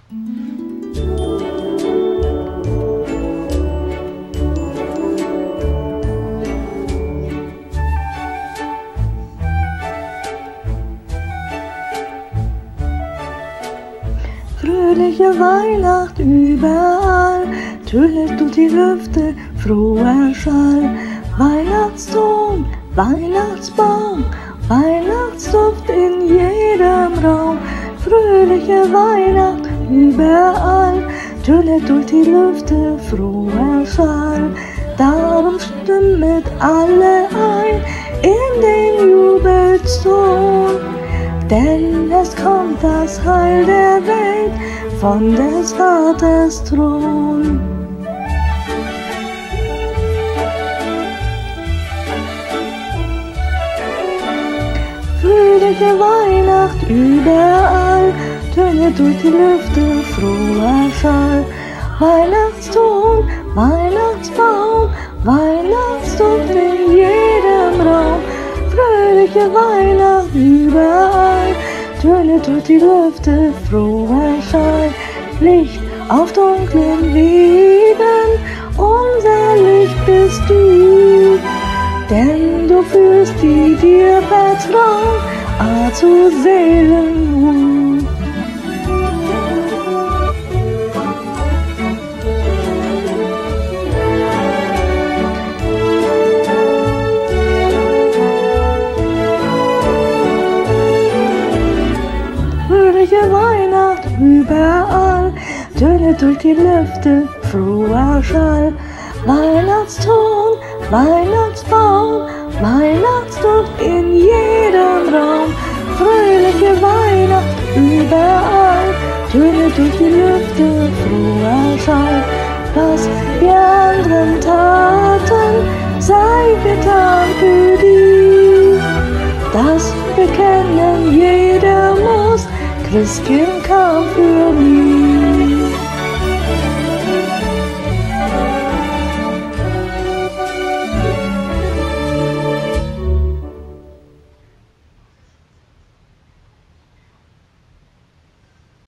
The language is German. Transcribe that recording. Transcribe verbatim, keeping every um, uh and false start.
Fröhliche Weihnacht überall, tötet durch die Lüfte froher Schall. Weihnachtston, Weihnachtsbaum, Weihnachtsduft in jedem Raum. Fröhliche Weihnacht überall, tötet durch die Lüfte froher Schall. Darum stimmet alle ein in den Jubelton, denn es kommt das Heil der Welt von des Vaters Thron. Fröhliche Weihnacht überall, tönet durch die Lüfte froher Schall. Weihnachtston, Weihnachtsbaum, Weihnachtsduft in jedem Raum. Fröhliche Weihnacht überall, tönet durch die Lüfte froher Schall. Licht auf dunklen Wegen, unser Licht bist du, denn du führst die dir vertrauen, ah, zu Seelenruh. Fröhliche Weihnacht überall, tönet durch die Lüfte froher Schall. Weihnachtston, Weihnachtsbaum, Weihnachtsduft in jedem Raum. Fröhliche Weihnacht überall, tönet durch die Lüfte froher Schall. Was wir anderen taten, sei getan für die. Das bekennen jeder muss, Christkind kam für mich.